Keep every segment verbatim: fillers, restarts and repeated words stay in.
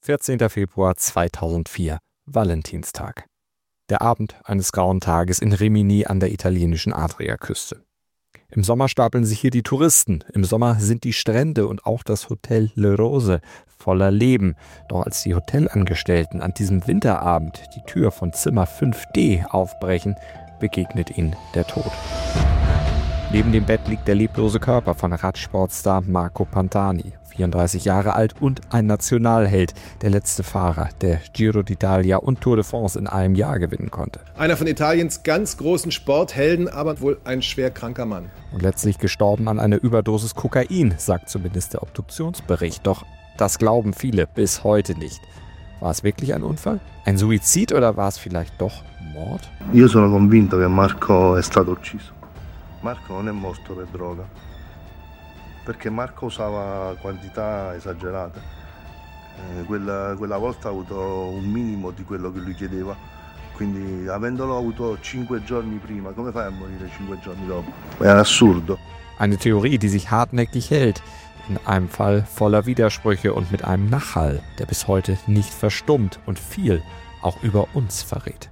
vierzehnter Februar zweitausendvier, Valentinstag. Der Abend eines grauen Tages in Rimini an der italienischen Adriaküste. Im Sommer stapeln sich hier die Touristen. Im Sommer sind die Strände und auch das Hotel Le Rose voller Leben. Doch als die Hotelangestellten an diesem Winterabend die Tür von Zimmer fünf D aufbrechen, begegnet ihnen der Tod. Neben dem Bett liegt der leblose Körper von Radsportstar Marco Pantani, vierunddreißig Jahre alt und ein Nationalheld, der letzte Fahrer, der Giro d'Italia und Tour de France in einem Jahr gewinnen konnte. Einer von Italiens ganz großen Sporthelden, aber wohl ein schwer kranker Mann. Und letztlich gestorben an einer Überdosis Kokain, sagt zumindest der Obduktionsbericht. Doch das glauben viele bis heute nicht. War es wirklich ein Unfall? Ein Suizid oder war es vielleicht doch Mord? Io sono convinto che Marco è stato ucciso. Marco non è morto per droga, perché Marco usava quantità esagerate. Eh, quella, quella volta ha avuto un minimo di quello che lui chiedeva, quindi avendolo avuto cinque giorni prima, come fai a morire cinque giorni dopo? È assurdo. Eine Theorie, die sich hartnäckig hält, in einem Fall voller Widersprüche und mit einem Nachhall, der bis heute nicht verstummt und viel auch über uns verrät.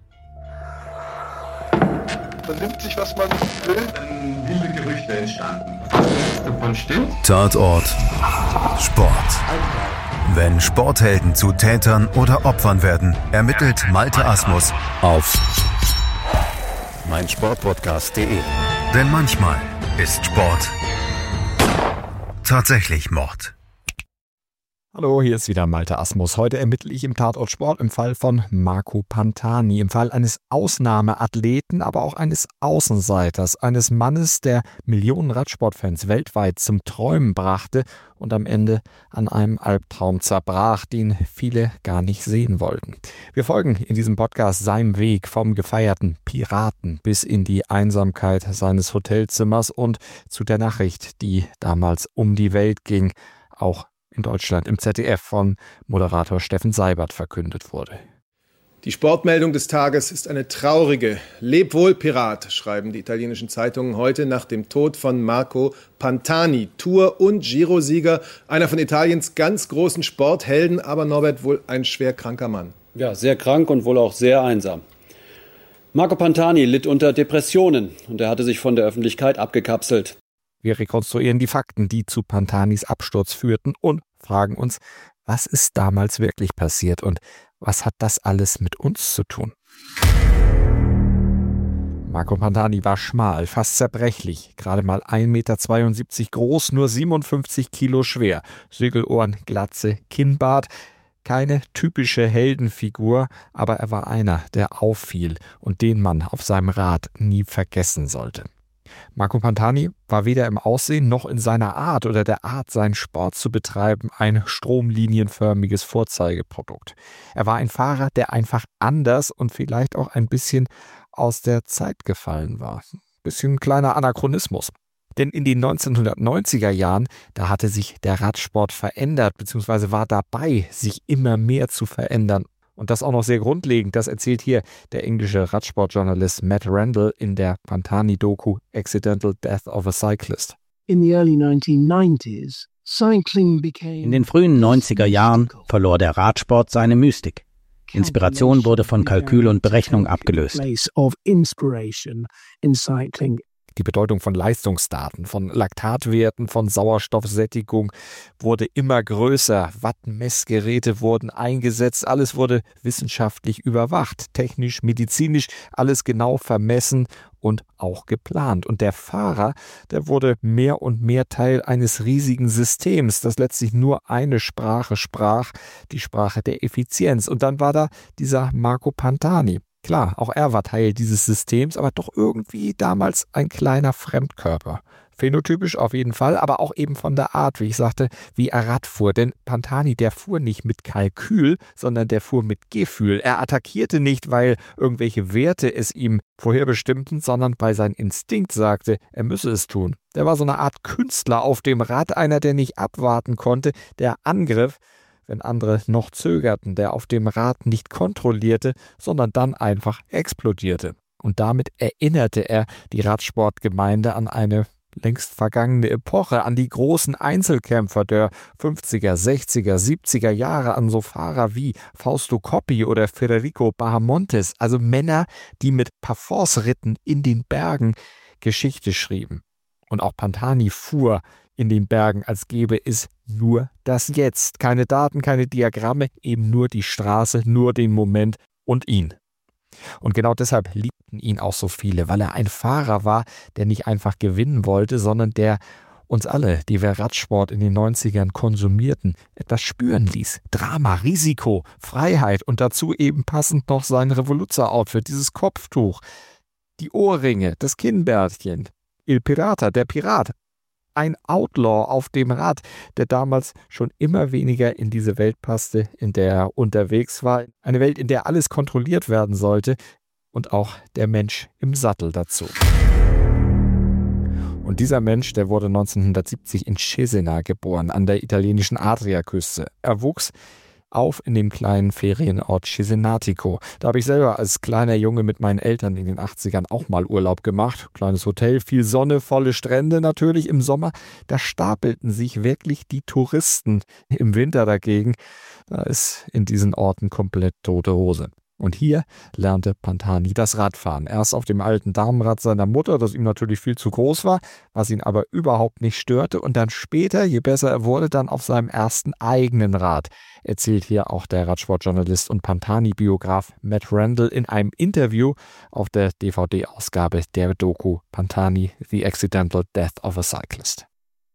Man nimmt sich, was man will. Dann wilde Gerüchte entstanden. Was davon stimmt? Tatort Sport. Wenn Sporthelden zu Tätern oder Opfern werden, ermittelt Malte Asmus auf meinsportpodcast punkt de. Denn manchmal ist Sport tatsächlich Mord. Hallo, hier ist wieder Malte Asmus. Heute ermittle ich im Tatort Sport im Fall von Marco Pantani, im Fall eines Ausnahmeathleten, aber auch eines Außenseiters, eines Mannes, der Millionen Radsportfans weltweit zum Träumen brachte und am Ende an einem Albtraum zerbrach, den viele gar nicht sehen wollten. Wir folgen in diesem Podcast seinem Weg vom gefeierten Piraten bis in die Einsamkeit seines Hotelzimmers und zu der Nachricht, die damals um die Welt ging, auch in Deutschland im Z D F von Moderator Steffen Seibert verkündet wurde. Die Sportmeldung des Tages ist eine traurige. Leb wohl, Pirat, schreiben die italienischen Zeitungen heute nach dem Tod von Marco Pantani, Tour- und Giro-Sieger, einer von Italiens ganz großen Sporthelden, aber Norbert wohl ein schwer kranker Mann. Ja, sehr krank und wohl auch sehr einsam. Marco Pantani litt unter Depressionen und er hatte sich von der Öffentlichkeit abgekapselt. Wir rekonstruieren die Fakten, die zu Pantanis Absturz führten und fragen uns, was ist damals wirklich passiert und was hat das alles mit uns zu tun? Marco Pantani war schmal, fast zerbrechlich, gerade mal ein Meter zweiundsiebzig groß, nur siebenundfünfzig Kilo schwer, Segelohren, Glatze, Kinnbart. Keine typische Heldenfigur, aber er war einer, der auffiel und den man auf seinem Rad nie vergessen sollte. Marco Pantani war weder im Aussehen noch in seiner Art oder der Art, seinen Sport zu betreiben, ein stromlinienförmiges Vorzeigeprodukt. Er war ein Fahrer, der einfach anders und vielleicht auch ein bisschen aus der Zeit gefallen war. Ein bisschen ein kleiner Anachronismus. Denn in den neunzehnhundertneunziger Jahren, da hatte sich der Radsport verändert, beziehungsweise war dabei, sich immer mehr zu verändern. Und das auch noch sehr grundlegend, das erzählt hier der englische Radsportjournalist Matt Randall in der Pantani-Doku Accidental Death of a Cyclist. In the early nineteen nineties, cycling became In den frühen neunziger Jahren verlor der Radsport seine Mystik. Inspiration wurde von Kalkül und Berechnung abgelöst. Die Bedeutung von Leistungsdaten, von Laktatwerten, von Sauerstoffsättigung wurde immer größer. Wattmessgeräte wurden eingesetzt. Alles wurde wissenschaftlich überwacht, technisch, medizinisch, alles genau vermessen und auch geplant. Und der Fahrer, der wurde mehr und mehr Teil eines riesigen Systems, das letztlich nur eine Sprache sprach, die Sprache der Effizienz. Und dann war da dieser Marco Pantani. Klar, auch er war Teil dieses Systems, aber doch irgendwie damals ein kleiner Fremdkörper. Phänotypisch auf jeden Fall, aber auch eben von der Art, wie ich sagte, wie er Rad fuhr. Denn Pantani, der fuhr nicht mit Kalkül, sondern der fuhr mit Gefühl. Er attackierte nicht, weil irgendwelche Werte es ihm vorherbestimmten, sondern weil sein Instinkt sagte, er müsse es tun. Der war so eine Art Künstler auf dem Rad, einer, der nicht abwarten konnte, der angriff, wenn andere noch zögerten, der auf dem Rad nicht kontrollierte, sondern dann einfach explodierte. Und damit erinnerte er die Radsportgemeinde an eine längst vergangene Epoche, an die großen Einzelkämpfer der fünfziger, sechziger, siebziger Jahre, an so Fahrer wie Fausto Coppi oder Federico Bahamontes, also Männer, die mit Parforce-Ritten in den Bergen Geschichte schrieben. Und auch Pantani fuhr in den Bergen, als gäbe es nur das Jetzt. Keine Daten, keine Diagramme, eben nur die Straße, nur den Moment und ihn. Und genau deshalb liebten ihn auch so viele, weil er ein Fahrer war, der nicht einfach gewinnen wollte, sondern der uns alle, die wir Radsport in den neunzigern konsumierten, etwas spüren ließ. Drama, Risiko, Freiheit und dazu eben passend noch sein Revoluzzer-Outfit, dieses Kopftuch, die Ohrringe, das Kinnbärtchen, Il Pirata, der Pirat. Ein Outlaw auf dem Rad, der damals schon immer weniger in diese Welt passte, in der er unterwegs war. Eine Welt, in der alles kontrolliert werden sollte und auch der Mensch im Sattel dazu. Und dieser Mensch, der wurde neunzehnhundertsiebzig in Cesena geboren, an der italienischen Adriaküste. Er wuchs auf in dem kleinen Ferienort Cesenatico. Da habe ich selber als kleiner Junge mit meinen Eltern in den achtzigern auch mal Urlaub gemacht. Kleines Hotel, viel Sonne, volle Strände natürlich im Sommer. Da stapelten sich wirklich die Touristen. Im Winter dagegen, da ist in diesen Orten komplett tote Hose. Und hier lernte Pantani das Radfahren. Erst auf dem alten Damenrad seiner Mutter, das ihm natürlich viel zu groß war, was ihn aber überhaupt nicht störte. Und dann später, je besser er wurde, dann auf seinem ersten eigenen Rad. Erzählt hier auch der Radsportjournalist und Pantani-Biograf Matt Randall in einem Interview auf der D V D-Ausgabe der Doku Pantani, The Accidental Death of a Cyclist.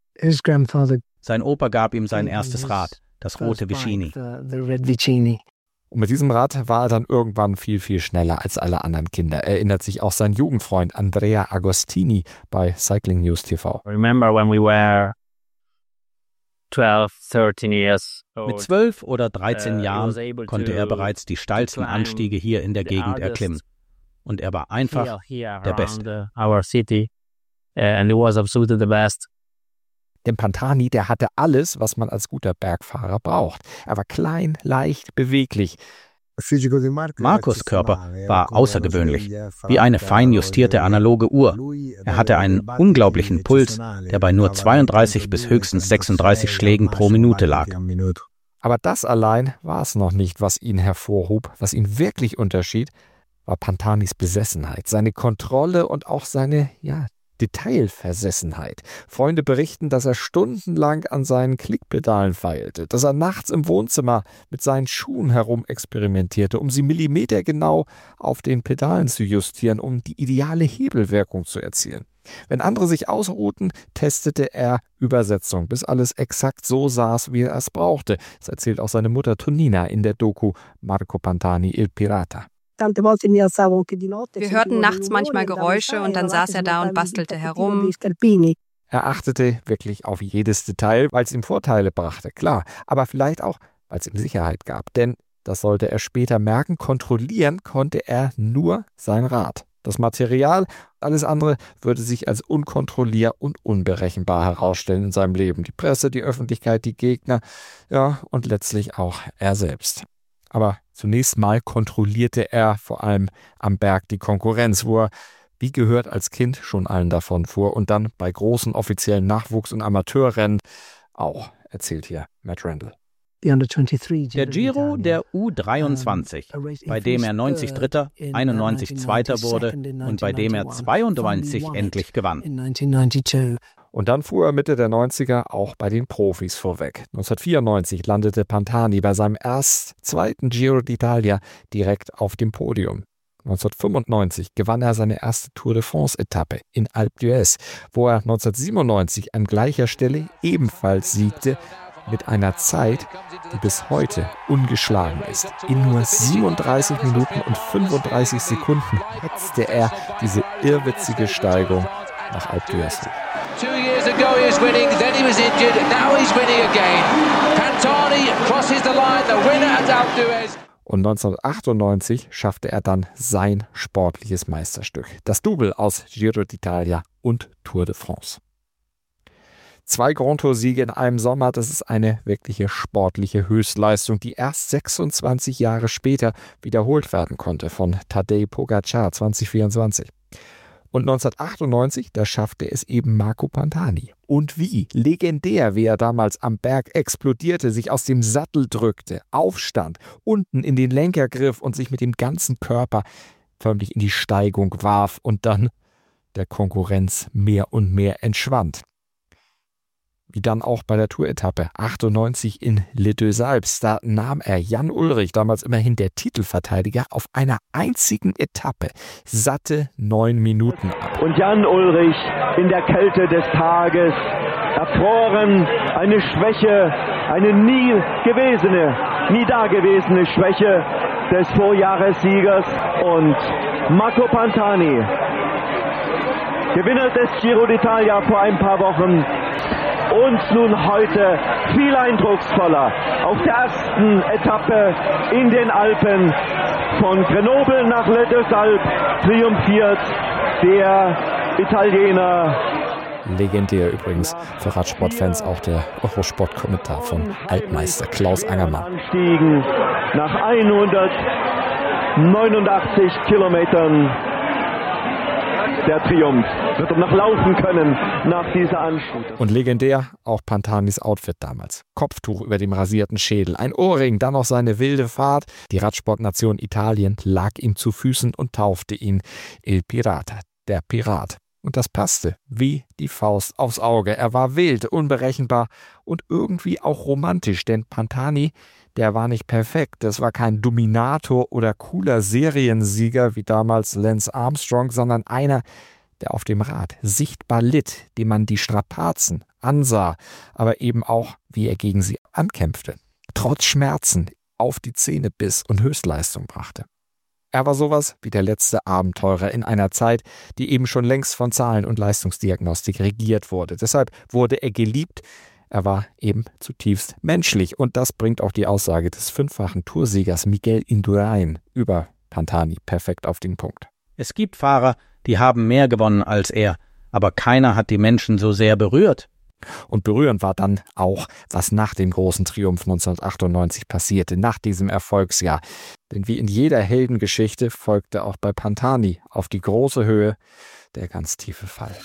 Sein Opa gab ihm sein erstes Rad, das rote Vicini. Und mit diesem Rad war er dann irgendwann viel, viel schneller als alle anderen Kinder. Erinnert sich auch sein Jugendfreund Andrea Agostini bei Cycling News T V. Remember when we were twelve, thirteen years old. Mit zwölf oder dreizehn Jahren konnte er bereits die steilsten Anstiege hier in der Gegend erklimmen. Und er war einfach der Beste. Our city, and he was absolutely the best. Denn Pantani, der hatte alles, was man als guter Bergfahrer braucht. Er war klein, leicht, beweglich. Marcos' Körper war außergewöhnlich, wie eine fein justierte analoge Uhr. Er hatte einen unglaublichen Puls, der bei nur zweiunddreißig bis höchstens sechsunddreißig Schlägen pro Minute lag. Aber das allein war es noch nicht, was ihn hervorhob. Was ihn wirklich unterschied, war Pantanis Besessenheit, seine Kontrolle und auch seine, ja, Detailversessenheit. Freunde berichten, dass er stundenlang an seinen Klickpedalen feilte, dass er nachts im Wohnzimmer mit seinen Schuhen herumexperimentierte, um sie millimetergenau auf den Pedalen zu justieren, um die ideale Hebelwirkung zu erzielen. Wenn andere sich ausruhten, testete er Übersetzung, bis alles exakt so saß, wie er es brauchte. Das erzählt auch seine Mutter Tonina in der Doku Marco Pantani, Il Pirata. Wir hörten nachts manchmal Geräusche und dann saß er da und bastelte herum. Er achtete wirklich auf jedes Detail, weil es ihm Vorteile brachte, klar. Aber vielleicht auch, weil es ihm Sicherheit gab. Denn, das sollte er später merken, kontrollieren konnte er nur sein Rad. Das Material, alles andere würde sich als unkontrollierbar und unberechenbar herausstellen in seinem Leben. Die Presse, die Öffentlichkeit, die Gegner, ja, und letztlich auch er selbst. Aber zunächst mal kontrollierte er vor allem am Berg die Konkurrenz, wo er, wie gehört, als Kind schon allen davon fuhr und dann bei großen offiziellen Nachwuchs- und Amateurrennen auch, erzählt hier Matt Randall. Der Giro der U dreiundzwanzig, bei dem er neunzig Dritter, einundneunzig Zweiter wurde und bei dem er zweiundneunzig endlich gewann. Und dann fuhr er Mitte der neunziger auch bei den Profis vorweg. neunzehnhundertvierundneunzig landete Pantani bei seinem erst zweiten Giro d'Italia direkt auf dem Podium. neunzehnhundertfünfundneunzig gewann er seine erste Tour de France-Etappe in Alpe d'Huez, wo er neunzehnhundertsiebenundneunzig an gleicher Stelle ebenfalls siegte, mit einer Zeit, die bis heute ungeschlagen ist. In nur siebenunddreißig Minuten und fünfunddreißig Sekunden hetzte er diese irrwitzige Steigung nach Alpe d'Huez hoch. Two years ago he was winning, then he was injured, now he's winning again. Pantani crosses the line, the winner at Alpe d'Huez. Und neunzehnhundertachtundneunzig schaffte er dann sein sportliches Meisterstück. Das Double aus Giro d'Italia und Tour de France. Zwei Grand Tour-Siege in einem Sommer, das ist eine wirkliche sportliche Höchstleistung, die erst sechsundzwanzig Jahre später wiederholt werden konnte von Tadej Pogačar zwanzig vierundzwanzig. Und neunzehnhundertachtundneunzig, da schaffte es eben Marco Pantani. Und wie? Legendär, wie er damals am Berg explodierte, sich aus dem Sattel drückte, aufstand, unten in den Lenker griff und sich mit dem ganzen Körper förmlich in die Steigung warf und dann der Konkurrenz mehr und mehr entschwand. Wie dann auch bei der Tour-Etappe achtundneunzig in Les Deux Alpes. Da nahm er Jan Ullrich, damals immerhin der Titelverteidiger, auf einer einzigen Etappe satte neun Minuten ab. Und Jan Ullrich in der Kälte des Tages, erfroren, eine Schwäche, eine nie gewesene, nie dagewesene Schwäche des Vorjahressiegers. Und Marco Pantani, Gewinner des Giro d'Italia vor ein paar Wochen, und nun heute viel eindrucksvoller auf der ersten Etappe in den Alpen von Grenoble nach Les Deux Alpes triumphiert der Italiener. Legendär übrigens für Radsportfans auch der Eurosport-Kommentar von Altmeister Klaus Angermann. Anstiegen nach hundertneunundachtzig Kilometern. Der Triumph wird er noch laufen können nach dieser Anschluss. Und legendär auch Pantanis Outfit damals. Kopftuch über dem rasierten Schädel, ein Ohrring, dann noch seine wilde Fahrt. Die Radsportnation Italien lag ihm zu Füßen und taufte ihn Il Pirata, der Pirat. Und das passte wie die Faust aufs Auge. Er war wild, unberechenbar und irgendwie auch romantisch, denn Pantani, der war nicht perfekt. Das war kein Dominator oder cooler Seriensieger wie damals Lance Armstrong, sondern einer, der auf dem Rad sichtbar litt, dem man die Strapazen ansah, aber eben auch, wie er gegen sie ankämpfte. Trotz Schmerzen auf die Zähne biss und Höchstleistung brachte. Er war sowas wie der letzte Abenteurer in einer Zeit, die eben schon längst von Zahlen- und Leistungsdiagnostik regiert wurde. Deshalb wurde er geliebt. Er war eben zutiefst menschlich. Und das bringt auch die Aussage des fünffachen Toursiegers Miguel Indurain über Pantani perfekt auf den Punkt. Es gibt Fahrer, die haben mehr gewonnen als er, aber keiner hat die Menschen so sehr berührt. Und berührend war dann auch, was nach dem großen Triumph neunzehnhundertachtundneunzig passierte, nach diesem Erfolgsjahr. Denn wie in jeder Heldengeschichte folgte auch bei Pantani auf die große Höhe der ganz tiefe Fall.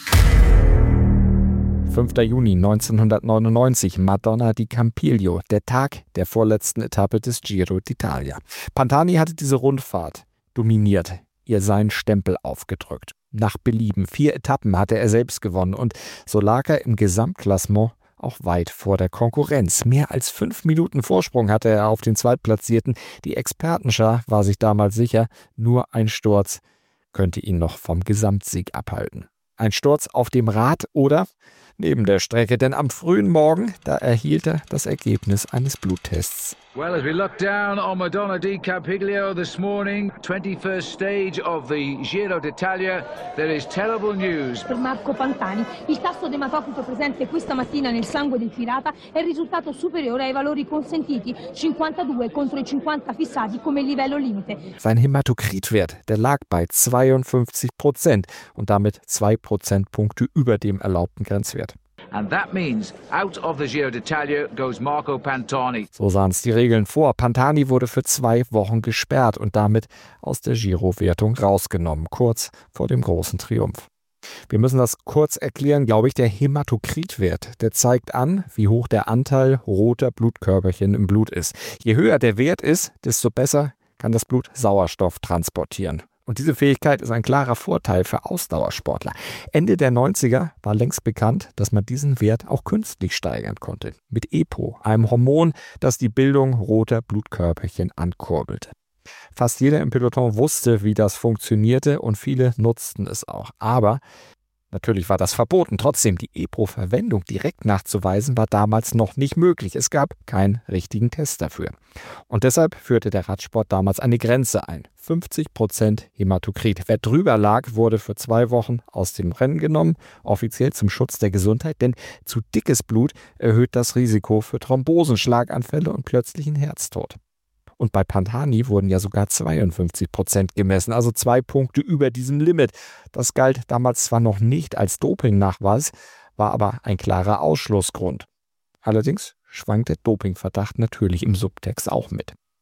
fünfter Juni neunzehnhundertneunundneunzig, Madonna di Campiglio, der Tag der vorletzten Etappe des Giro d'Italia. Pantani hatte diese Rundfahrt dominiert, ihr seinen Stempel aufgedrückt. Nach Belieben. Vier Etappen hatte er selbst gewonnen und so lag er im Gesamtklassement auch weit vor der Konkurrenz. Mehr als fünf Minuten Vorsprung hatte er auf den Zweitplatzierten. Die Expertenschar war sich damals sicher, nur ein Sturz könnte ihn noch vom Gesamtsieg abhalten. Ein Sturz auf dem Rad oder neben der Strecke, denn am frühen Morgen, da erhielt er das Ergebnis eines Bluttests. Well, as we look down on Madonna di Campiglio this morning, twenty-first stage of the Giro d'Italia, there is terrible news. Per Marco Pantani, il tasso d'ematocrito presente questa mattina nel sangue del Pirata è risultato superiore ai valori consentiti, cinquantadue contro i cinquanta fissati come livello limite. Sein Hämatokritwert, der lag bei zweiundfünfzig Prozent und damit zwei Prozentpunkte über dem erlaubten Grenzwert. And that means out of the Giro d'Italia goes Marco Pantani. So sahen es die Regeln vor. Pantani wurde für zwei Wochen gesperrt und damit aus der Giro-Wertung rausgenommen, kurz vor dem großen Triumph. Wir müssen das kurz erklären, glaube ich. Der Hämatokritwert, der zeigt an, wie hoch der Anteil roter Blutkörperchen im Blut ist. Je höher der Wert ist, desto besser kann das Blut Sauerstoff transportieren. Und diese Fähigkeit ist ein klarer Vorteil für Ausdauersportler. Ende der neunziger war längst bekannt, dass man diesen Wert auch künstlich steigern konnte. Mit EPO, einem Hormon, das die Bildung roter Blutkörperchen ankurbelte. Fast jeder im Peloton wusste, wie das funktionierte und viele nutzten es auch. Aber natürlich war das verboten. Trotzdem, die EPO-Verwendung direkt nachzuweisen, war damals noch nicht möglich. Es gab keinen richtigen Test dafür. Und deshalb führte der Radsport damals eine Grenze ein. fünfzig Prozent Hämatokrit. Wer drüber lag, wurde für zwei Wochen aus dem Rennen genommen, offiziell zum Schutz der Gesundheit, denn zu dickes Blut erhöht das Risiko für Thrombosen, Schlaganfälle und plötzlichen Herztod. Und bei Pantani wurden ja sogar zweiundfünfzig Prozent gemessen, also zwei Punkte über diesem Limit. Das galt damals zwar noch nicht als Dopingnachweis, war aber ein klarer Ausschlussgrund. Allerdings schwankt der Dopingverdacht natürlich im Subtext auch mit.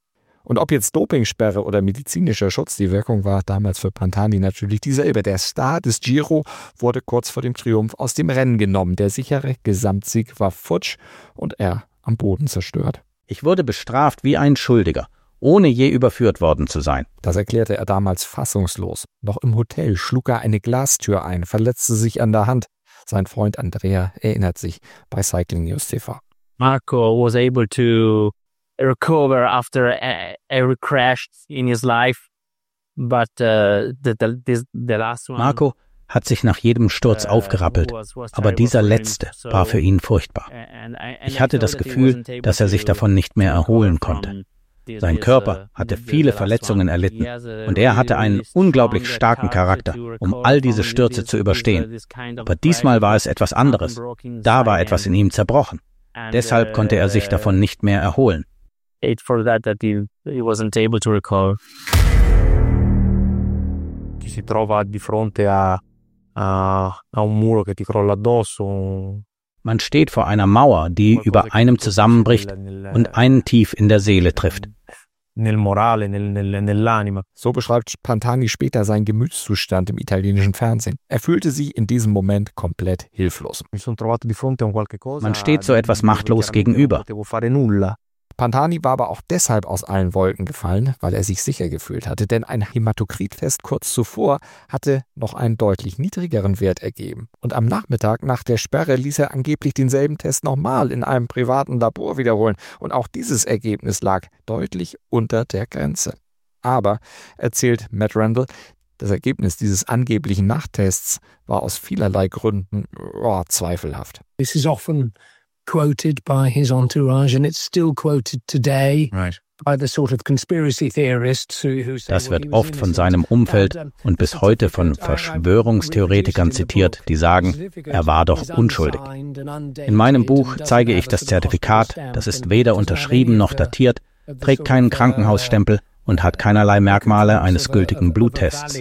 Und ob jetzt Dopingsperre oder medizinischer Schutz, die Wirkung war damals für Pantani natürlich dieselbe. Der Star des Giro wurde kurz vor dem Triumph aus dem Rennen genommen. Der sichere Gesamtsieg war futsch und er am Boden zerstört. Ich wurde bestraft wie ein Schuldiger, ohne je überführt worden zu sein. Das erklärte er damals fassungslos. Noch im Hotel schlug er eine Glastür ein, verletzte sich an der Hand. Sein Freund Andrea erinnert sich bei Cycling News T V. Marco was able to recover after every crash in his life, but uh, the, the, the last one. Marco hat sich nach jedem Sturz aufgerappelt, aber dieser letzte war für ihn furchtbar. Ich hatte das Gefühl, dass er sich davon nicht mehr erholen konnte. Sein Körper hatte viele Verletzungen erlitten und er hatte einen unglaublich starken Charakter, um all diese Stürze zu überstehen. Aber diesmal war es etwas anderes. Da war etwas in ihm zerbrochen. Deshalb konnte er sich davon nicht mehr erholen. For that that he, he wasn't able to recover. Ti si trova di fronte a, a, a un muro che ti crolla addosso. Man steht vor einer Mauer, die über einem zusammenbricht und einen tief in der Seele trifft. So beschreibt Pantani später seinen Gemütszustand im italienischen Fernsehen. Er fühlte sich in diesem Moment komplett hilflos. Man steht so etwas machtlos gegenüber. Pantani war aber auch deshalb aus allen Wolken gefallen, weil er sich sicher gefühlt hatte, denn ein Hämatokrit-Test kurz zuvor hatte noch einen deutlich niedrigeren Wert ergeben. Und am Nachmittag nach der Sperre ließ er angeblich denselben Test nochmal in einem privaten Labor wiederholen. Und auch dieses Ergebnis lag deutlich unter der Grenze. Aber, erzählt Matt Randall, das Ergebnis dieses angeblichen Nachtests war aus vielerlei Gründen oh, zweifelhaft. This is often quoted by his entourage, and it's still quoted today right. by the sort of conspiracy theorists who, who say, das wird oft von seinem Umfeld und bis heute von Verschwörungstheoretikern zitiert, die sagen, er war doch unschuldig. In meinem Buch zeige ich das Zertifikat, das ist weder unterschrieben noch datiert, trägt keinen Krankenhausstempel und hat keinerlei Merkmale eines gültigen Bluttests.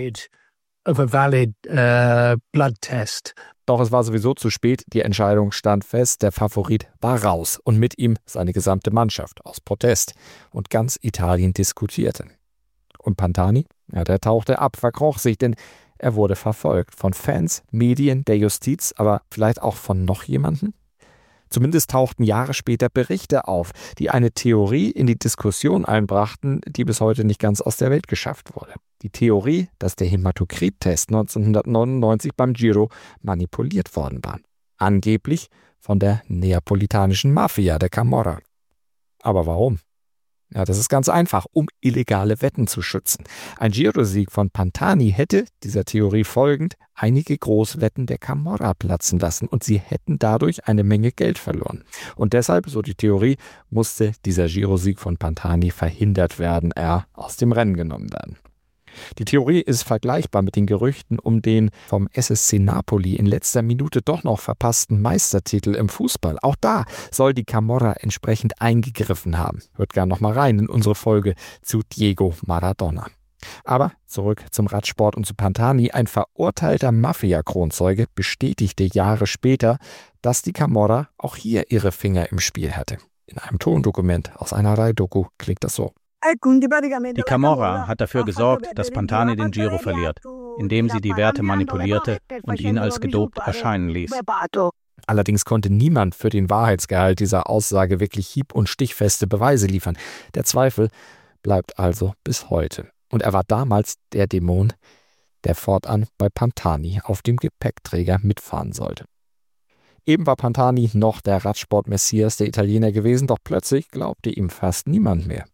Doch es war sowieso zu spät, die Entscheidung stand fest, der Favorit war raus und mit ihm seine gesamte Mannschaft aus Protest. Und ganz Italien diskutierte. Und Pantani, ja, der tauchte ab, verkroch sich, denn er wurde verfolgt von Fans, Medien, der Justiz, aber vielleicht auch von noch jemandem? Zumindest tauchten Jahre später Berichte auf, die eine Theorie in die Diskussion einbrachten, die bis heute nicht ganz aus der Welt geschafft wurde. Die Theorie, dass der Hämatokrit-Test neunzehnhundertneunundneunzig beim Giro manipuliert worden war. Angeblich von der neapolitanischen Mafia, der Camorra. Aber warum? Ja, das ist ganz einfach, um illegale Wetten zu schützen. Ein Giro-Sieg von Pantani hätte, dieser Theorie folgend, einige Großwetten der Camorra platzen lassen und sie hätten dadurch eine Menge Geld verloren. Und deshalb, so die Theorie, musste dieser Giro-Sieg von Pantani verhindert werden, er aus dem Rennen genommen werden. Die Theorie ist vergleichbar mit den Gerüchten um den vom S S C Napoli in letzter Minute doch noch verpassten Meistertitel im Fußball. Auch da soll die Camorra entsprechend eingegriffen haben. Hört gerne noch mal rein in unsere Folge zu Diego Maradona. Aber zurück zum Radsport und zu Pantani. Ein verurteilter Mafia-Kronzeuge bestätigte Jahre später, dass die Camorra auch hier ihre Finger im Spiel hatte. In einem Tondokument aus einer Rai-Doku klingt das so. Die Camorra hat dafür gesorgt, dass Pantani den Giro verliert, indem sie die Werte manipulierte und ihn als gedopt erscheinen ließ. Allerdings konnte niemand für den Wahrheitsgehalt dieser Aussage wirklich hieb- und stichfeste Beweise liefern. Der Zweifel bleibt also bis heute. Und er war damals der Dämon, der fortan bei Pantani auf dem Gepäckträger mitfahren sollte. Eben war Pantani noch der Radsport-Messias der Italiener gewesen, doch plötzlich glaubte ihm fast niemand mehr.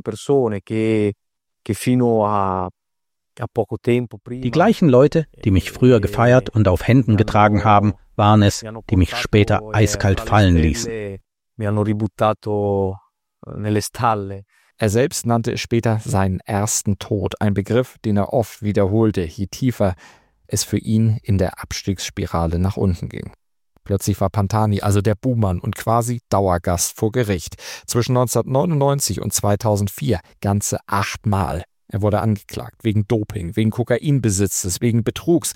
Die gleichen Leute, die mich früher gefeiert und auf Händen getragen haben, waren es, die mich später eiskalt fallen ließen. Er selbst nannte es später seinen ersten Tod, ein Begriff, den er oft wiederholte, je tiefer es für ihn in der Abstiegsspirale nach unten ging. Plötzlich war Pantani also der Buhmann und quasi Dauergast vor Gericht. Zwischen neunzehnhundertneunundneunzig und zweitausendvier ganze achtmal. Er wurde angeklagt wegen Doping, wegen Kokainbesitzes, wegen Betrugs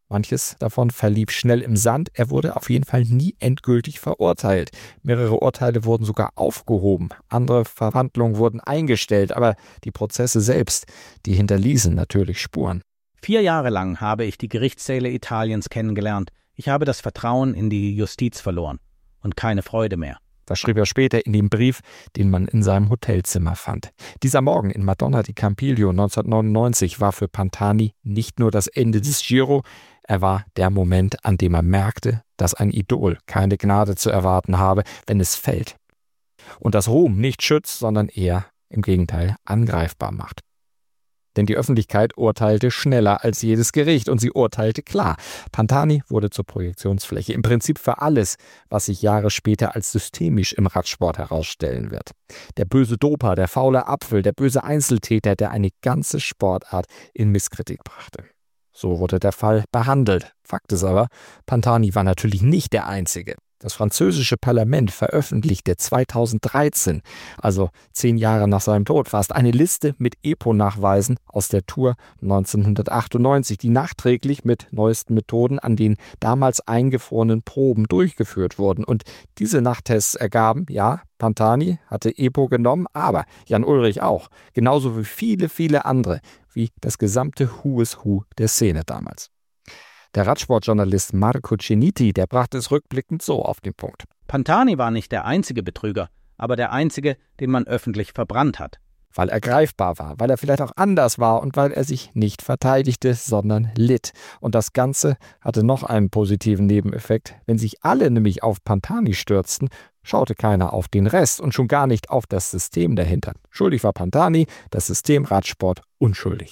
Manches davon verlief schnell im Sand. Er wurde auf jeden Fall nie endgültig verurteilt. Mehrere Urteile wurden sogar aufgehoben. Andere Verhandlungen wurden eingestellt. Aber die Prozesse selbst, die hinterließen natürlich Spuren. Vier Jahre lang habe ich die Gerichtssäle Italiens kennengelernt. Ich habe das Vertrauen in die Justiz verloren und keine Freude mehr. Das schrieb er später in dem Brief, den man in seinem Hotelzimmer fand. Dieser Morgen in Madonna di Campiglio neunzehnhundertneunundneunzig war für Pantani nicht nur das Ende des Giro, er war der Moment, an dem er merkte, dass ein Idol keine Gnade zu erwarten habe, wenn es fällt. Und dass Ruhm nicht schützt, sondern eher im Gegenteil angreifbar macht. Denn die Öffentlichkeit urteilte schneller als jedes Gericht und sie urteilte klar. Pantani wurde zur Projektionsfläche, im Prinzip für alles, was sich Jahre später als systemisch im Radsport herausstellen wird. Der böse Doper, der faule Apfel, der böse Einzeltäter, der eine ganze Sportart in Misskredit brachte. So wurde der Fall behandelt. Fakt ist aber, Pantani war natürlich nicht der Einzige. Das französische Parlament veröffentlichte zweitausenddreizehn, also zehn Jahre nach seinem Tod fast, eine Liste mit Epo-Nachweisen aus der Tour neunzehnhundertachtundneunzig, die nachträglich mit neuesten Methoden an den damals eingefrorenen Proben durchgeführt wurden. Und diese Nachtests ergaben, ja, Pantani hatte Epo genommen, aber Jan Ullrich auch, genauso wie viele, viele andere, wie das gesamte Who is Who der Szene damals. Der Radsportjournalist Marco Ceniti, der brachte es rückblickend so auf den Punkt. Pantani war nicht der einzige Betrüger, aber der einzige, den man öffentlich verbrannt hat. Weil er greifbar war, weil er vielleicht auch anders war und weil er sich nicht verteidigte, sondern litt. Und das Ganze hatte noch einen positiven Nebeneffekt. Wenn sich alle nämlich auf Pantani stürzten, schaute keiner auf den Rest und schon gar nicht auf das System dahinter. Schuldig war Pantani, das System Radsport unschuldig.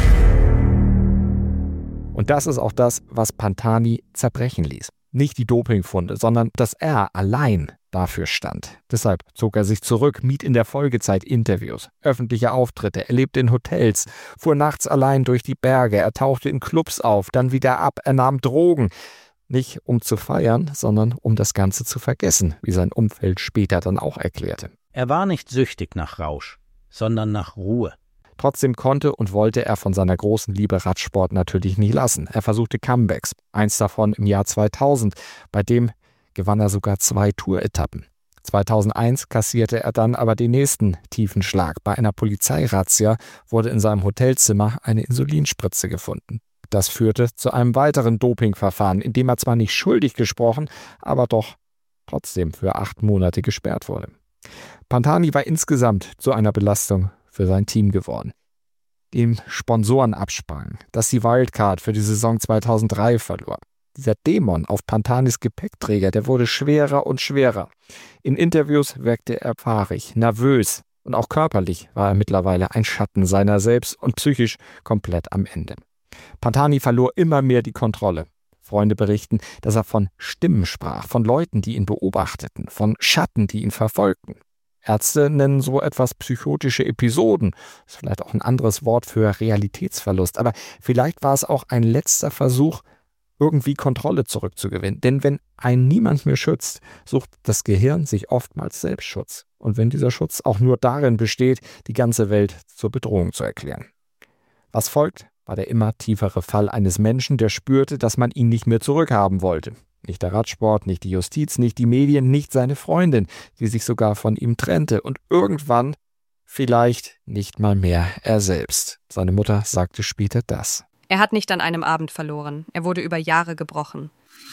Und das ist auch das, was Pantani zerbrechen ließ. Nicht die Dopingfunde, sondern dass er allein dafür stand. Deshalb zog er sich zurück, mied in der Folgezeit Interviews, öffentliche Auftritte, er lebte in Hotels, fuhr nachts allein durch die Berge, er tauchte in Clubs auf, dann wieder ab, er nahm Drogen. Nicht um zu feiern, sondern um das Ganze zu vergessen, wie sein Umfeld später dann auch erklärte. Er war nicht süchtig nach Rausch, sondern nach Ruhe. Trotzdem konnte und wollte er von seiner großen Liebe Radsport natürlich nie lassen. Er versuchte Comebacks, eins davon im Jahr zweitausend, bei dem gewann er sogar zwei Tour-Etappen. zweitausendeins kassierte er dann aber den nächsten tiefen Schlag. Bei einer Polizeirazzia wurde in seinem Hotelzimmer eine Insulinspritze gefunden. Das führte zu einem weiteren Dopingverfahren, in dem er zwar nicht schuldig gesprochen, aber doch trotzdem für acht Monate gesperrt wurde. Pantani war insgesamt zu einer Belastung für sein Team geworden. Dem Sponsoren absprang, dass die Wildcard für die Saison zweitausenddrei verlor. Dieser Dämon auf Pantanis Gepäckträger, der wurde schwerer und schwerer. In Interviews wirkte er fahrig, nervös und auch körperlich war er mittlerweile ein Schatten seiner selbst und psychisch komplett am Ende. Pantani verlor immer mehr die Kontrolle. Freunde berichten, dass er von Stimmen sprach, von Leuten, die ihn beobachteten, von Schatten, die ihn verfolgten. Ärzte nennen so etwas psychotische Episoden. Das ist vielleicht auch ein anderes Wort für Realitätsverlust. Aber vielleicht war es auch ein letzter Versuch, irgendwie Kontrolle zurückzugewinnen. Denn wenn einen niemand mehr schützt, sucht das Gehirn sich oftmals Selbstschutz. Und wenn dieser Schutz auch nur darin besteht, die ganze Welt zur Bedrohung zu erklären. Was folgt, war der immer tiefere Fall eines Menschen, der spürte, dass man ihn nicht mehr zurückhaben wollte. Nicht der Radsport, nicht die Justiz, nicht die Medien, nicht seine Freundin, die sich sogar von ihm trennte. Und irgendwann vielleicht nicht mal mehr er selbst. Seine Mutter sagte später das. Er hat nicht an einem Abend verloren. Er wurde über Jahre gebrochen.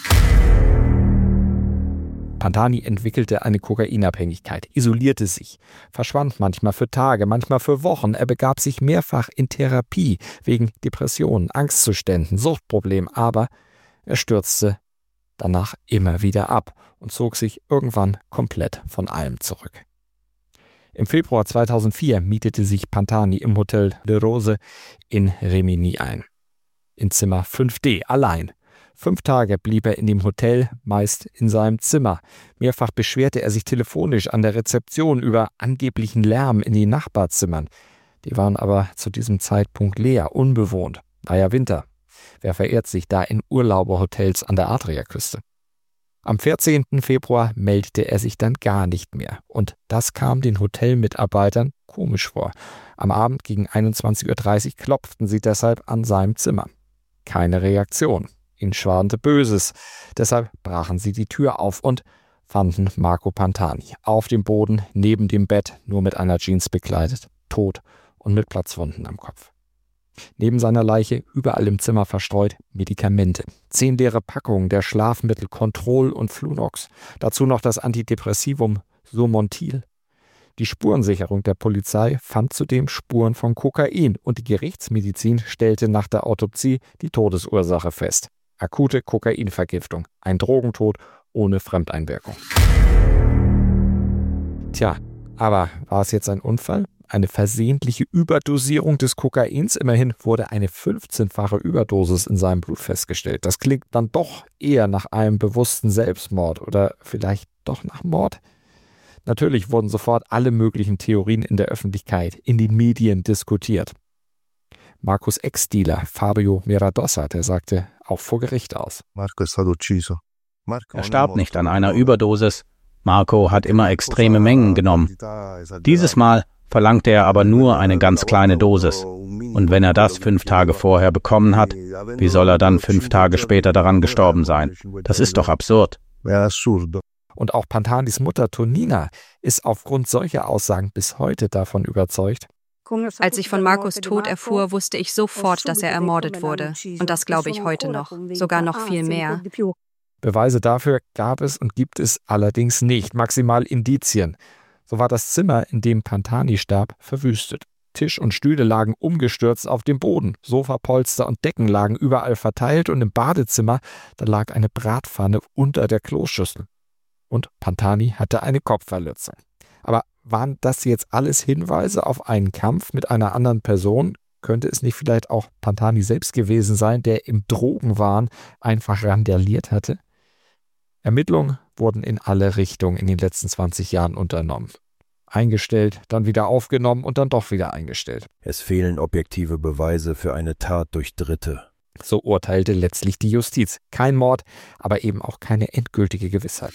Pantani entwickelte eine Kokainabhängigkeit, isolierte sich, verschwand manchmal für Tage, manchmal für Wochen. Er begab sich mehrfach in Therapie wegen Depressionen, Angstzuständen, Suchtproblemen, aber er stürzte danach immer wieder ab und zog sich irgendwann komplett von allem zurück. Im Februar zweitausendvier mietete sich Pantani im Hotel Le Rose in Rimini ein. In Zimmer fünf D, allein. Fünf Tage blieb er in dem Hotel, meist in seinem Zimmer. Mehrfach beschwerte er sich telefonisch an der Rezeption über angeblichen Lärm in den Nachbarzimmern. Die waren aber zu diesem Zeitpunkt leer, unbewohnt. War ja Winter. Wer verirrt sich da in Urlauberhotels an der Adriaküste? Am vierzehnten Februar meldete er sich dann gar nicht mehr. Und das kam den Hotelmitarbeitern komisch vor. Am Abend gegen einundzwanzig Uhr dreißig klopften sie deshalb an seinem Zimmer. Keine Reaktion. Kokain schwante Böses. Deshalb brachen sie die Tür auf und fanden Marco Pantani auf dem Boden, neben dem Bett, nur mit einer Jeans bekleidet, tot und mit Platzwunden am Kopf. Neben seiner Leiche, überall im Zimmer verstreut, Medikamente. Zehn leere Packungen der Schlafmittel Control und Flunox. Dazu noch das Antidepressivum Somontil. Die Spurensicherung der Polizei fand zudem Spuren von Kokain und die Gerichtsmedizin stellte nach der Autopsie die Todesursache fest. Akute Kokainvergiftung, ein Drogentod ohne Fremdeinwirkung. Tja, aber war es jetzt ein Unfall? Eine versehentliche Überdosierung des Kokains? Immerhin wurde eine fünfzehnfache Überdosis in seinem Blut festgestellt. Das klingt dann doch eher nach einem bewussten Selbstmord oder vielleicht doch nach Mord. Natürlich wurden sofort alle möglichen Theorien in der Öffentlichkeit, in den Medien diskutiert. Marcos Ex-Dealer Fabio Miradossa, der sagte auch vor Gericht aus. Marco è stato ucciso. Er starb nicht an einer Überdosis. Marco hat immer extreme Mengen genommen. Dieses Mal verlangte er aber nur eine ganz kleine Dosis. Und wenn er das fünf Tage vorher bekommen hat, wie soll er dann fünf Tage später daran gestorben sein? Das ist doch absurd. Und auch Pantanis Mutter Tonina ist aufgrund solcher Aussagen bis heute davon überzeugt. Als ich von Marcos Tod erfuhr, wusste ich sofort, dass er ermordet wurde. Und das glaube ich heute noch. Sogar noch viel mehr. Beweise dafür gab es und gibt es allerdings nicht. Maximal Indizien. So war das Zimmer, in dem Pantani starb, verwüstet. Tisch und Stühle lagen umgestürzt auf dem Boden. Sofapolster und Decken lagen überall verteilt und im Badezimmer, da lag eine Bratpfanne unter der Kloschüssel. Und Pantani hatte eine Kopfverletzung. Aber waren das jetzt alles Hinweise auf einen Kampf mit einer anderen Person? Könnte es nicht vielleicht auch Pantani selbst gewesen sein, der im Drogenwahn einfach randaliert hatte? Ermittlungen wurden in alle Richtungen in den letzten zwanzig Jahren unternommen. Eingestellt, dann wieder aufgenommen und dann doch wieder eingestellt. Es fehlen objektive Beweise für eine Tat durch Dritte. So urteilte letztlich die Justiz. Kein Mord, aber eben auch keine endgültige Gewissheit.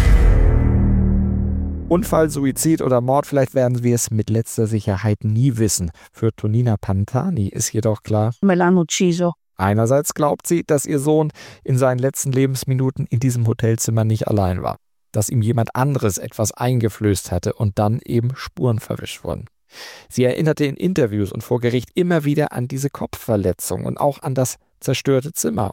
Unfall, Suizid oder Mord, vielleicht werden wir es mit letzter Sicherheit nie wissen. Für Tonina Pantani ist jedoch klar, einerseits glaubt sie, dass ihr Sohn in seinen letzten Lebensminuten in diesem Hotelzimmer nicht allein war. Dass ihm jemand anderes etwas eingeflößt hatte und dann eben Spuren verwischt wurden. Sie erinnerte in Interviews und vor Gericht immer wieder an diese Kopfverletzung und auch an das zerstörte Zimmer.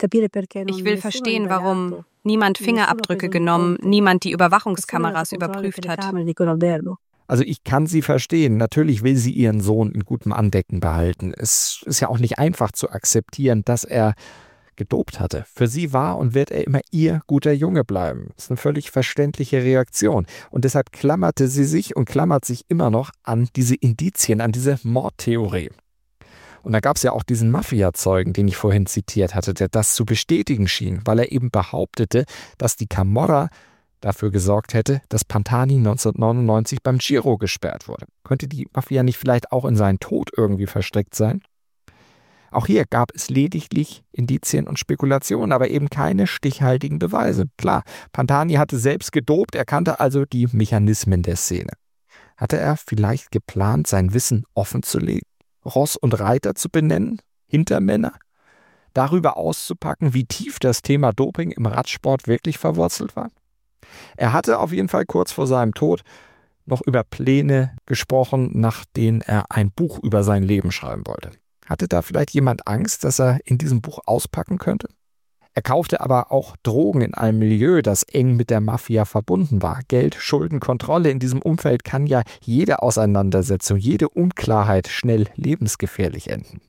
Ich will verstehen, warum niemand Fingerabdrücke genommen, niemand die Überwachungskameras überprüft hat. Also ich kann sie verstehen. Natürlich will sie ihren Sohn in gutem Andenken behalten. Es ist ja auch nicht einfach zu akzeptieren, dass er gedopt hatte. Für sie war und wird er immer ihr guter Junge bleiben. Das ist eine völlig verständliche Reaktion. Und deshalb klammerte sie sich und klammert sich immer noch an diese Indizien, an diese Mordtheorie. Und da gab es ja auch diesen Mafia-Zeugen, den ich vorhin zitiert hatte, der das zu bestätigen schien, weil er eben behauptete, dass die Camorra dafür gesorgt hätte, dass Pantani neunzehnhundertneunundneunzig beim Giro gesperrt wurde. Könnte die Mafia nicht vielleicht auch in seinen Tod irgendwie verstrickt sein? Auch hier gab es lediglich Indizien und Spekulationen, aber eben keine stichhaltigen Beweise. Klar, Pantani hatte selbst gedopt, er kannte also die Mechanismen der Szene. Hatte er vielleicht geplant, sein Wissen offenzulegen, Ross und Reiter zu benennen, Hintermänner, darüber auszupacken, wie tief das Thema Doping im Radsport wirklich verwurzelt war? Er hatte auf jeden Fall kurz vor seinem Tod noch über Pläne gesprochen, nach denen er ein Buch über sein Leben schreiben wollte. Hatte da vielleicht jemand Angst, dass er in diesem Buch auspacken könnte? Er kaufte aber auch Drogen in einem Milieu, das eng mit der Mafia verbunden war. Geld, Schulden, Kontrolle. In diesem Umfeld kann ja jede Auseinandersetzung, jede Unklarheit schnell lebensgefährlich enden.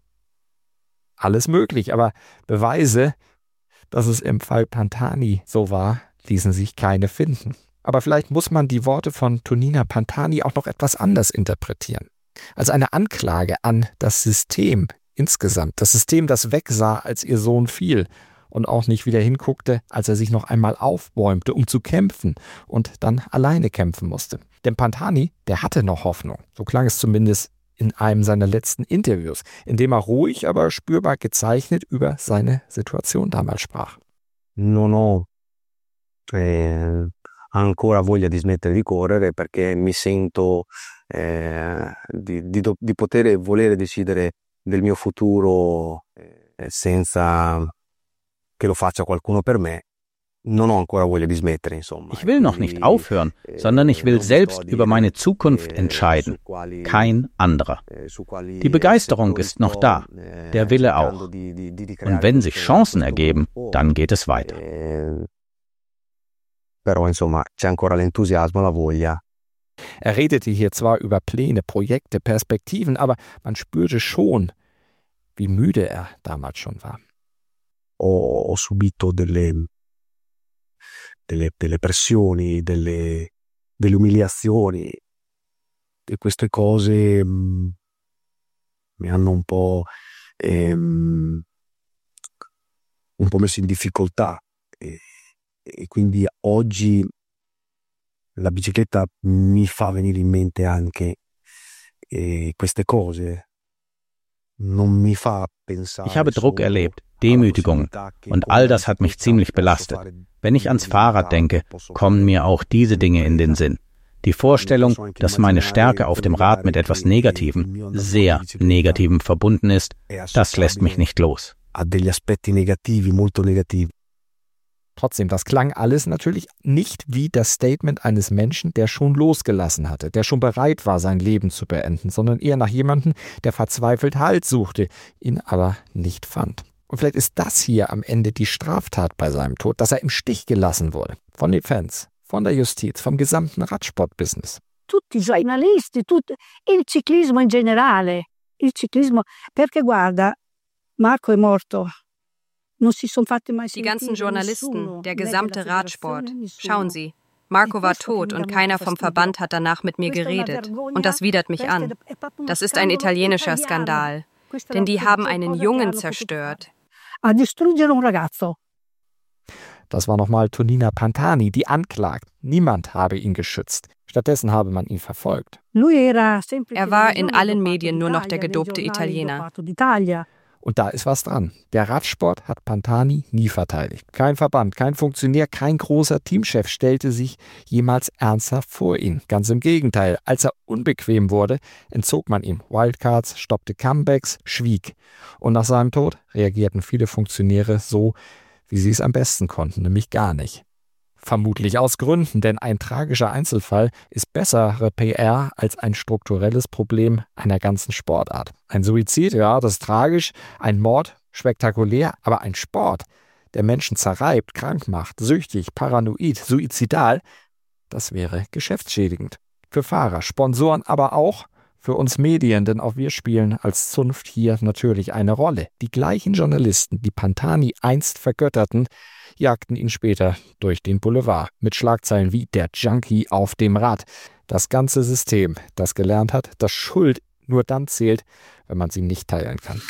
Alles möglich, aber Beweise, dass es im Fall Pantani so war, ließen sich keine finden. Aber vielleicht muss man die Worte von Tonina Pantani auch noch etwas anders interpretieren. Als eine Anklage an das System insgesamt. Das System, das wegsah, als ihr Sohn fiel und auch nicht wieder hinguckte, als er sich noch einmal aufbäumte, um zu kämpfen und dann alleine kämpfen musste. Denn Pantani, der hatte noch Hoffnung. So klang es zumindest in einem seiner letzten Interviews, in dem er ruhig, aber spürbar gezeichnet über seine Situation damals sprach. Non ho eh, ancora voglia di smettere di correre perché mi sento eh, di, di, di poter e volere decidere del mio futuro eh, senza che lo faccia qualcuno per me, non ho ancora voglia di smettere, insomma. Ich will noch nicht aufhören, sondern ich will selbst über meine Zukunft entscheiden. Kein anderer. Die Begeisterung ist noch da, der Wille auch. Und wenn sich Chancen ergeben, dann geht es weiter. Però, insomma, c'è ancora l'entusiasmo, la voglia. Er redete hier zwar über Pläne, Projekte, Perspektiven, aber man spürte schon, wie müde er damals schon war. Ho, ho subito delle Delle, delle pressioni, delle, delle umiliazioni, e queste cose mh, mi hanno un po' ehm, un po' messo in difficoltà e, e quindi oggi la bicicletta mi fa venire in mente anche eh, queste cose. Non mi fa pensare. Ich habe Druck erlebt, Demütigungen, und all das hat mich ziemlich belastet. Wenn ich ans Fahrrad denke, kommen mir auch diese Dinge in den Sinn. Die Vorstellung, dass meine Stärke auf dem Rad mit etwas Negativem, sehr Negativem verbunden ist, das lässt mich nicht los. Trotzdem, das klang alles natürlich nicht wie das Statement eines Menschen, der schon losgelassen hatte, der schon bereit war, sein Leben zu beenden, sondern eher nach jemandem, der verzweifelt Halt suchte, ihn aber nicht fand. Und vielleicht ist das hier am Ende die Straftat bei seinem Tod, dass er im Stich gelassen wurde. Von den Fans, von der Justiz, vom gesamten Radsportbusiness. Tutti i giornalisti, tutto, il ciclismo in generale. Il ciclismo, perché guarda, Marco è morto. Die ganzen Journalisten, der gesamte Radsport. Schauen Sie, Marco war tot und keiner vom Verband hat danach mit mir geredet. Und das widert mich an. Das ist ein italienischer Skandal. Denn die haben einen Jungen zerstört. Das war nochmal Tonina Pantani, die anklagt. Niemand habe ihn geschützt. Stattdessen habe man ihn verfolgt. Er war in allen Medien nur noch der gedopte Italiener. Und da ist was dran. Der Radsport hat Pantani nie verteidigt. Kein Verband, kein Funktionär, kein großer Teamchef stellte sich jemals ernsthaft vor ihn. Ganz im Gegenteil. Als er unbequem wurde, entzog man ihm Wildcards, stoppte Comebacks, schwieg. Und nach seinem Tod reagierten viele Funktionäre so, wie sie es am besten konnten, nämlich gar nicht. Vermutlich aus Gründen, denn ein tragischer Einzelfall ist bessere P R als ein strukturelles Problem einer ganzen Sportart. Ein Suizid, ja, das ist tragisch, ein Mord, spektakulär, aber ein Sport, der Menschen zerreibt, krank macht, süchtig, paranoid, suizidal, das wäre geschäftsschädigend. Für Fahrer, Sponsoren, aber auch für uns Medien, denn auch wir spielen als Zunft hier natürlich eine Rolle. Die gleichen Journalisten, die Pantani einst vergötterten, jagten ihn später durch den Boulevard mit Schlagzeilen wie der Junkie auf dem Rad. Das ganze System, das gelernt hat, dass Schuld nur dann zählt, wenn man sie nicht teilen kann.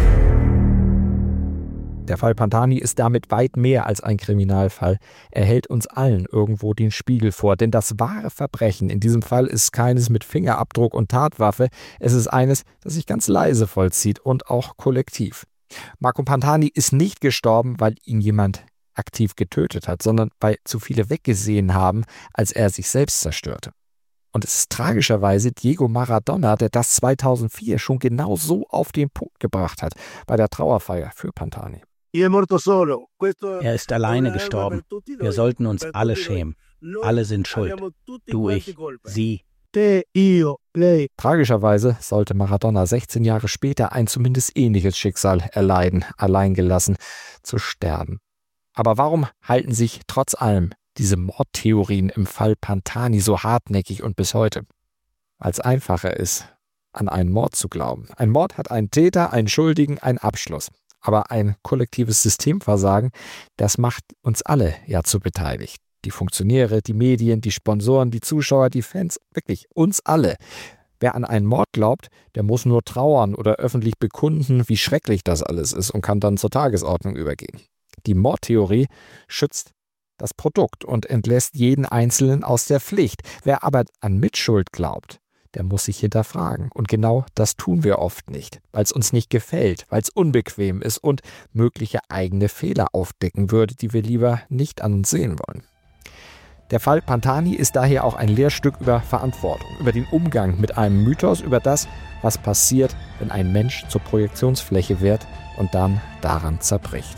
Der Fall Pantani ist damit weit mehr als ein Kriminalfall. Er hält uns allen irgendwo den Spiegel vor, denn das wahre Verbrechen in diesem Fall ist keines mit Fingerabdruck und Tatwaffe, es ist eines, das sich ganz leise vollzieht und auch kollektiv. Marco Pantani ist nicht gestorben, weil ihn jemand aktiv getötet hat, sondern weil zu viele weggesehen haben, als er sich selbst zerstörte. Und es ist tragischerweise Diego Maradona, der das zweitausendvier schon genau so auf den Punkt gebracht hat, bei der Trauerfeier für Pantani. Er ist alleine gestorben. Wir sollten uns alle schämen. Alle sind schuld. Du, ich, sie. Tragischerweise sollte Maradona sechzehn Jahre später ein zumindest ähnliches Schicksal erleiden, alleingelassen zu sterben. Aber warum halten sich trotz allem diese Mordtheorien im Fall Pantani so hartnäckig und bis heute? Weil es einfacher ist, an einen Mord zu glauben. Ein Mord hat einen Täter, einen Schuldigen, einen Abschluss. Aber ein kollektives Systemversagen, das macht uns alle ja zu beteiligt. Die Funktionäre, die Medien, die Sponsoren, die Zuschauer, die Fans, wirklich uns alle. Wer an einen Mord glaubt, der muss nur trauern oder öffentlich bekunden, wie schrecklich das alles ist und kann dann zur Tagesordnung übergehen. Die Mordtheorie schützt das Produkt und entlässt jeden Einzelnen aus der Pflicht. Wer aber an Mitschuld glaubt, der muss sich hinterfragen. Und genau das tun wir oft nicht, weil es uns nicht gefällt, weil es unbequem ist und mögliche eigene Fehler aufdecken würde, die wir lieber nicht an uns sehen wollen. Der Fall Pantani ist daher auch ein Lehrstück über Verantwortung, über den Umgang mit einem Mythos, über das, was passiert, wenn ein Mensch zur Projektionsfläche wird und dann daran zerbricht.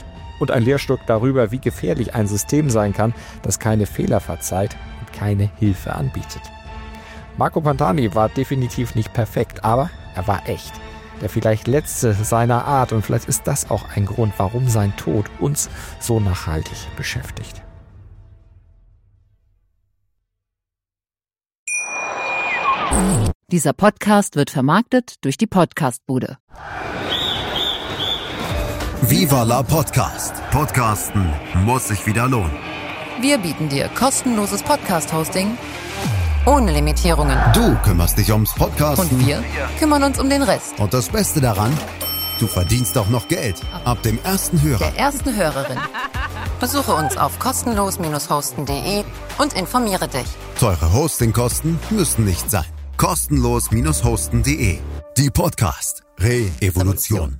und ein Lehrstück darüber, wie gefährlich ein System sein kann, das keine Fehler verzeiht und keine Hilfe anbietet. Marco Pantani war definitiv nicht perfekt, aber er war echt. Der vielleicht letzte seiner Art, und vielleicht ist das auch ein Grund, warum sein Tod uns so nachhaltig beschäftigt. Dieser Podcast wird vermarktet durch die Podcastbude. Viva la Podcast. Podcasten muss sich wieder lohnen. Wir bieten dir kostenloses Podcast-Hosting ohne Limitierungen. Du kümmerst dich ums Podcasten. Und wir kümmern uns um den Rest. Und das Beste daran, du verdienst auch noch Geld. Ab dem ersten Hörer. Der ersten Hörerin. Besuche uns auf kostenlos hosten punkt de und informiere dich. Teure Hostingkosten müssen nicht sein. kostenlos hosten punkt de. Die Podcast Re-Evolution.